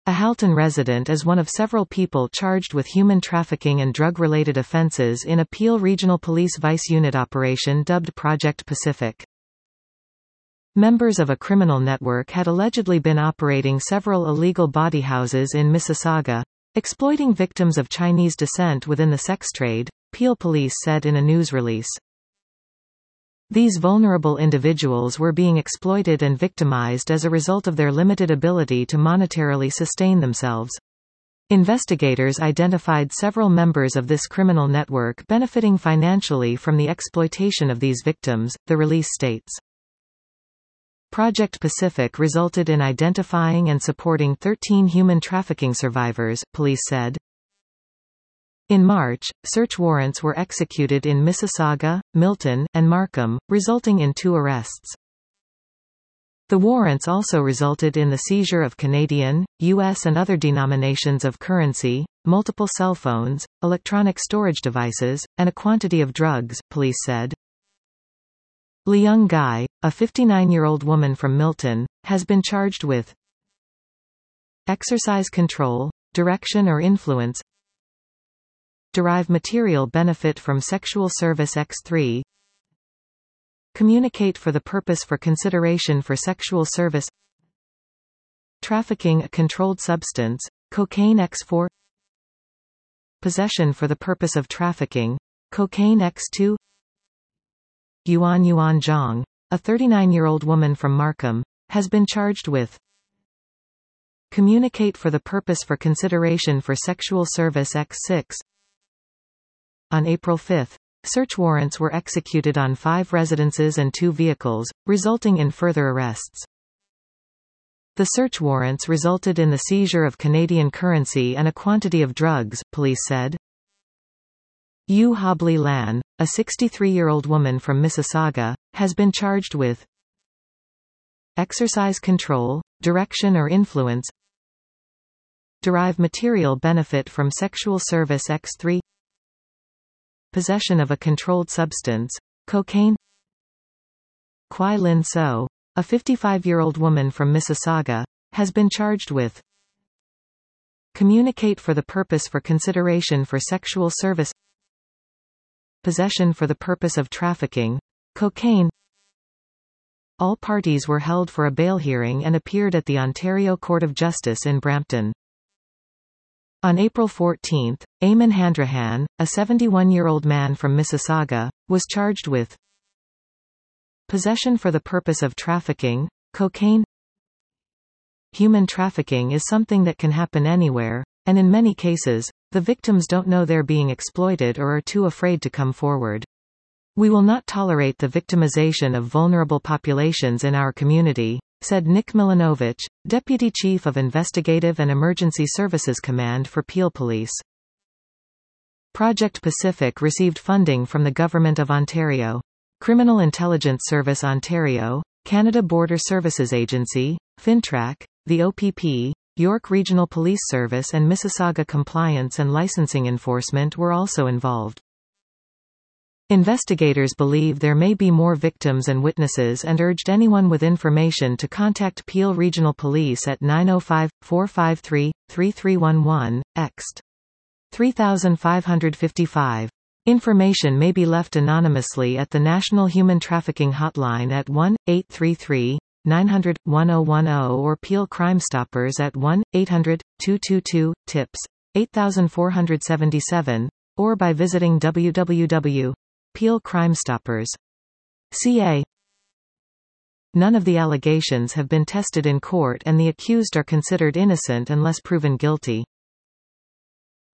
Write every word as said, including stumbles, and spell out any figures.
A Halton resident is one of several people charged with human trafficking and drug-related offenses in a Peel Regional Police Vice Unit operation dubbed Project Pacific. Members of a criminal network had allegedly been operating several illegal body houses in Mississauga, exploiting victims of Chinese descent within the sex trade, Peel Police said in a news release. These vulnerable individuals were being exploited and victimized as a result of their limited ability to monetarily sustain themselves. Investigators identified several members of this criminal network benefiting financially from the exploitation of these victims, the release states. Project Pacific resulted in identifying and supporting thirteen human trafficking survivors, police said. In March, search warrants were executed in Mississauga, Milton, and Markham, resulting in two arrests. The warrants also resulted in the seizure of Canadian, U S and other denominations of currency, multiple cell phones, electronic storage devices, and a quantity of drugs, police said. Leung Gai, a fifty-nine-year-old woman from Milton, has been charged with exercise control, direction or influence, derive material benefit from sexual service by three, communicate for the purpose for consideration for sexual service, trafficking a controlled substance, cocaine by four, possession for the purpose of trafficking, cocaine by two. Yuan Yuan Zhang, a thirty-nine-year-old woman from Markham, has been charged with communicate for the purpose for consideration for sexual service by six. On April fifth, search warrants were executed on five residences and two vehicles, resulting in further arrests. The search warrants resulted in the seizure of Canadian currency and a quantity of drugs, police said. Yu Habli Lan, a sixty-three-year-old woman from Mississauga, has been charged with exercise control, direction or influence, derive material benefit from sexual service by three, possession of a controlled substance, cocaine. Kwai Lin So, a fifty-five-year-old woman from Mississauga, has been charged with communicate for the purpose for consideration for sexual service, possession for the purpose of trafficking, cocaine. All parties were held for a bail hearing and appeared at the Ontario Court of Justice in Brampton. On April fourteenth, Eamon Handrahan, a seventy-one-year-old man from Mississauga, was charged with possession for the purpose of trafficking, cocaine. Human trafficking is something that can happen anywhere, and in many cases, the victims don't know they're being exploited or are too afraid to come forward. We will not tolerate the victimization of vulnerable populations in our community, said Nick Milanovic, Deputy Chief of Investigative and Emergency Services Command for Peel Police. Project Pacific received funding from the Government of Ontario, Criminal Intelligence Service Ontario, Canada Border Services Agency, Fintrack, the O P P, York Regional Police Service and Mississauga Compliance and Licensing Enforcement were also involved. Investigators believe there may be more victims and witnesses and urged anyone with information to contact Peel Regional Police at nine oh five, four five three, three three one one, ext. three five five five. Information may be left anonymously at the National Human Trafficking Hotline at one eight three three, nine hundred, ten ten or Peel Crime Stoppers at one eight hundred, two two two, TIPS, eight four seven seven, or by visiting w w w dot peel crime stoppers dot c a. None of the allegations have been tested in court and the accused are considered innocent unless proven guilty.